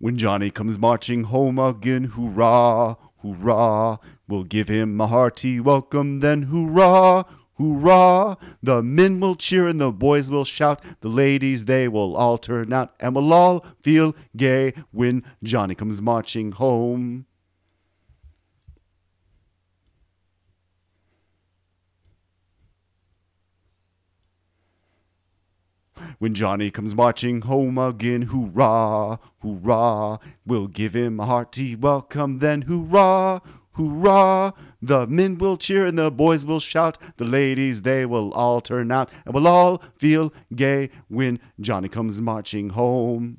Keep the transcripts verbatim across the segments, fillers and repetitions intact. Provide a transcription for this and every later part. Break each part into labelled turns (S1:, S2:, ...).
S1: When Johnny comes marching home again, hoorah, hoorah, we'll give him a hearty welcome then, hoorah, hoorah. The men will cheer and the boys will shout, the ladies they will all turn out, and we'll all feel gay when Johnny comes marching home. When Johnny comes marching home again, hoorah, hoorah, we'll give him a hearty welcome then, hoorah, hoorah. The men will cheer and the boys will shout, the ladies they will all turn out, and we'll all feel gay when Johnny comes marching home.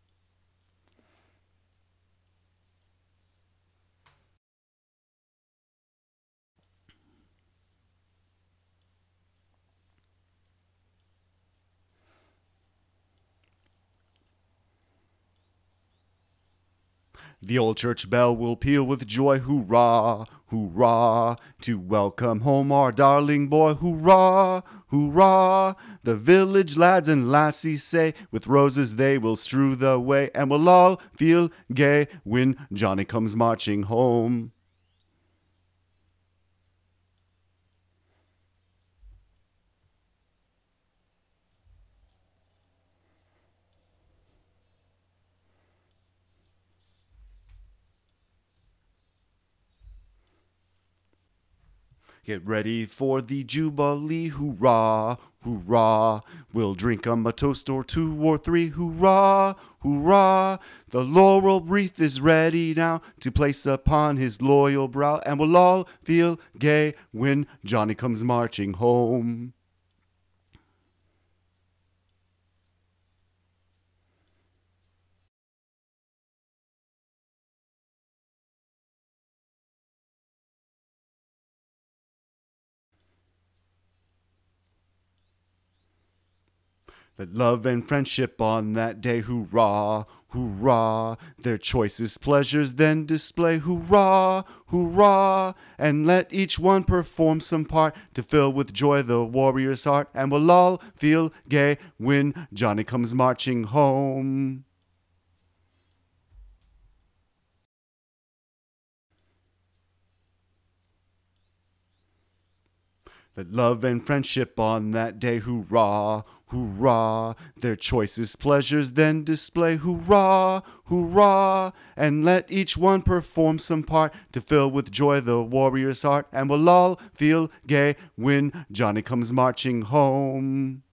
S1: The old church bell will peal with joy, hoorah, hoorah, to welcome home our darling boy, hoorah, hoorah. The village lads and lassies say, with roses they will strew the way, and we'll all feel gay when Johnny comes marching home. Get ready for the Jubilee, hoorah, hoorah. We'll drink 'em a toast or two or three, hoorah, hoorah. The laurel wreath is ready now to place upon his loyal brow, and we'll all feel gay when Johnny comes marching home. Let love and friendship on that day, hoorah, hoorah. Their choicest pleasures then display, hoorah, hoorah. And let each one perform some part to fill with joy the warrior's heart, and we'll all feel gay when Johnny comes marching home. Let love and friendship on that day, hoorah, hoorah. Their choicest pleasures then display, hoorah, hoorah. And let each one perform some part to fill with joy the warrior's heart, and we'll all feel gay when Johnny comes marching home.